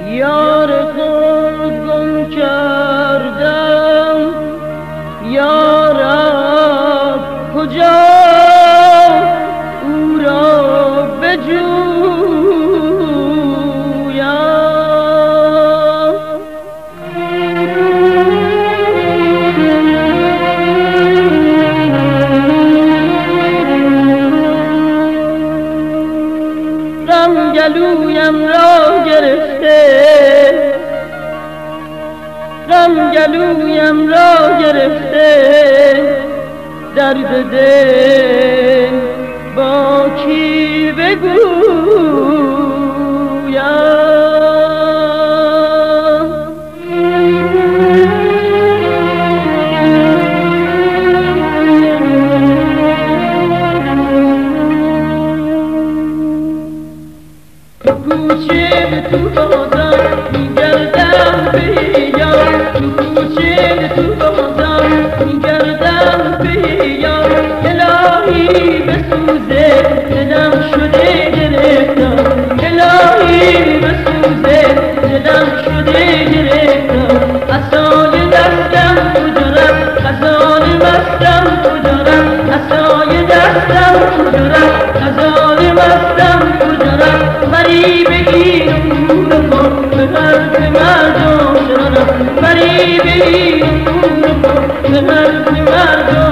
یار خود گم کردم، یارب کجا او را بجویم. غم گلویم را گرفته، غم گلویم را گرفته، درد دل با کی بگویم. کوچه تو بازم میگردم به یار، کوچه تو بازم میگردم به یار. الهی بسوزه دلم شده گرفتم، الهی بسوزه دلم شده گرفتم. عصای دستم کجا رفت، خزان مستم کجا رفت، عصای دستم کجا رفت، خزان مستم کجا رفت. فریب این امور ما به حرف مردم شنم، فریب این امور ما به حرف مردم